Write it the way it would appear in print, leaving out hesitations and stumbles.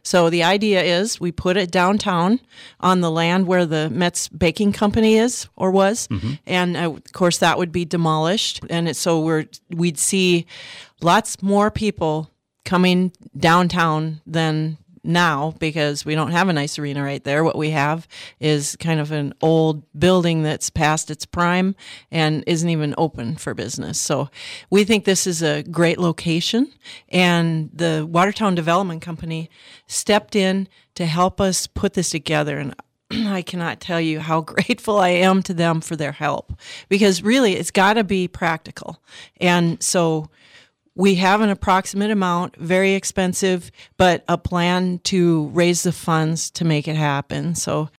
So the idea is we put it downtown on the land where the Metz Baking Company is or was, and of course that would be demolished. And we'd see lots more people coming downtown than now because we don't have a nice arena right there. What we have is kind of an old building that's past its prime and isn't even open for business. So we think this is a great location, and the Watertown Development Company stepped in to help us put this together. And I cannot tell you how grateful I am to them for their help, because really it's got to be practical. And so we have an approximate amount, very expensive, but a plan to raise the funds to make it happen. So